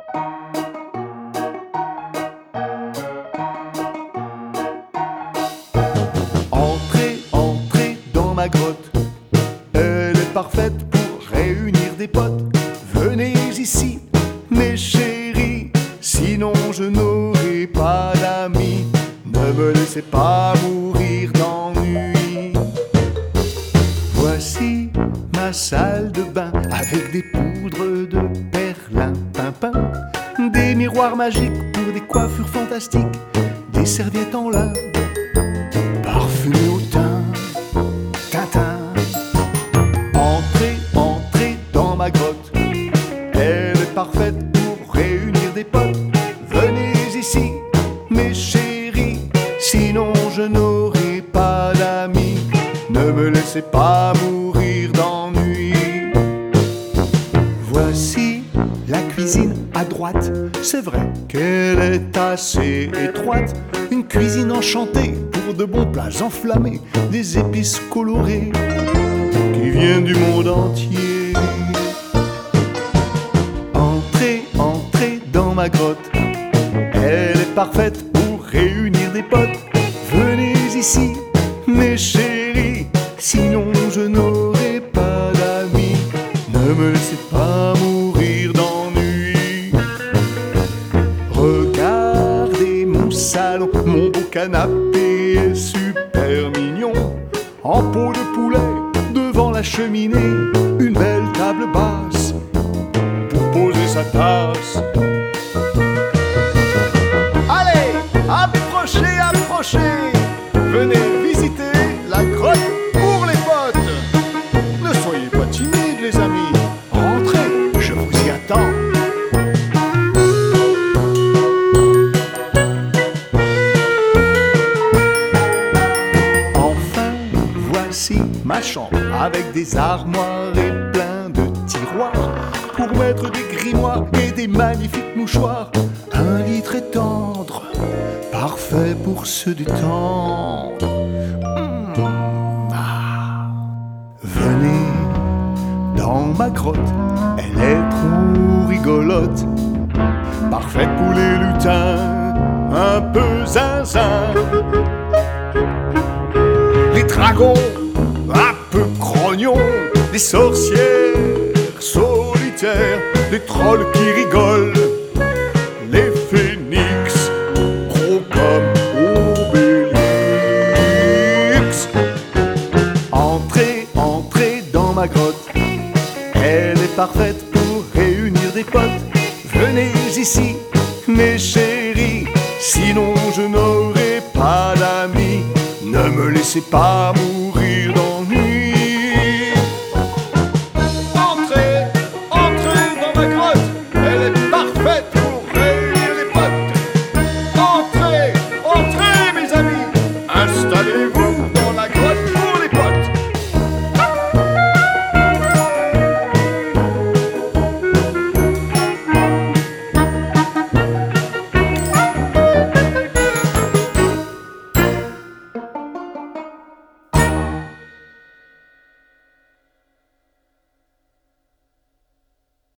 Entrez, entrez dans ma grotte. Elle est parfaite pour réunir des potes. Venez ici, mes chéris, sinon je n'aurai pas d'amis. Ne me laissez pas mourir d'ennui. Voici ma salle de bain avec des poudres de perlimpinpin, des miroirs magiques pour des coiffures fantastiques, des serviettes en lin parfumées au thym, Tintin. Entrez, entrez dans ma grotte. Elle est parfaite pour réunir des potes. Venez ici, mes chéris, sinon je n'aurai pas d'amis. Ne me laissez pas mourir d'ennui. Voici la cuisine à droite. C'est vrai qu'elle est assez étroite. Une cuisine enchantée pour de bons plats enflammés, des épices colorées qui viennent du monde entier. Entrez, entrez dans ma grotte. Elle est parfaite pour réunir des potes. Venez ici, mes chéris, sinon je n'aurai pas d'amis. Ne me laissez pas mourir d'ennui. Regardez mon salon, mon beau canapé est super mignon. En peau de poulet, devant la cheminée, une belle table basse pour poser sa tasse. Allez, approchez, approchez, venez visiter la grotte pour les potes. Ne soyez pas timides les amis, rentrez, je vous y attends. Enfin, voici ma chambre avec des armoires et plein de tiroirs pour mettre des grimoires et des magnifiques mouchoirs. Un lit très tendre, parfait pour se détendre. Venez dans ma grotte, elle est trop rigolote. Parfaite pour les lutins, un peu zinzin. Les dragons, un peu grognons. Les sorcières solitaires, les trolls qui rigolent, les phénix, gros comme Obélix. Entrez, entrez dans ma grotte. Elle est parfaite pour réunir des potes. Venez ici, mes chéris, sinon je n'aurai pas d'amis. Ne me laissez pas mourir d'ennui. Entrez, entrez dans ma grotte. Elle est parfaite pour réunir les potes. Entrez, entrez mes amis, installez-vous.